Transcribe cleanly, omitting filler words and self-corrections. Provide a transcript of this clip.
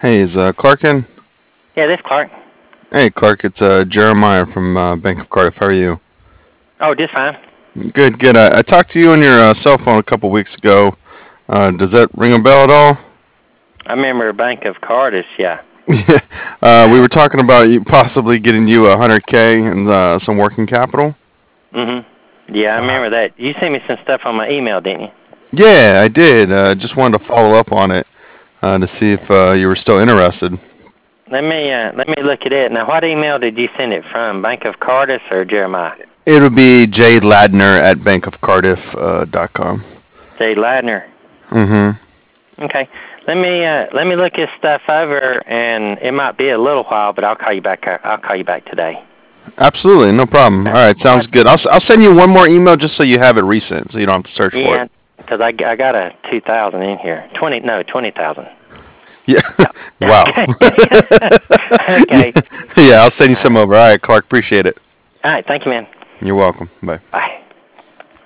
Hey, is Clark in? Yeah, this Clark. Hey, Clark, it's Jeremiah from Bank of Cardiff. How are you? Oh, just fine. Good, good. I talked to you on your cell phone a couple weeks ago. Does that ring a bell at all? I remember Bank of Cardiff. Yeah. We were talking about you possibly getting you 100K and some working capital. Mhm. Yeah, I remember that. You sent me some stuff on my email, didn't you? Yeah, I did. Just wanted to follow up on it to see if you were still interested. Let me look at it. Now, what email did you send it from? Bank of Cardiff or Jeremiah? It'll be jladner at bankofcardiff.com. J. Ladner. Mm-hmm. Okay. Let me look this stuff over, and it might be a little while, but I'll call you back. I'll call you back today. Absolutely, no problem. All right, sounds What? good. I'll send you one more email just so you have it recent, so you don't have to search for it. Yeah, because I got a 2,000 in here. 20,000. Yeah. Yeah. Wow. Okay. Okay. Yeah, I'll send you All right. some over. All right, Clark, appreciate it. All right. Thank you, man. You're welcome. Bye. Bye.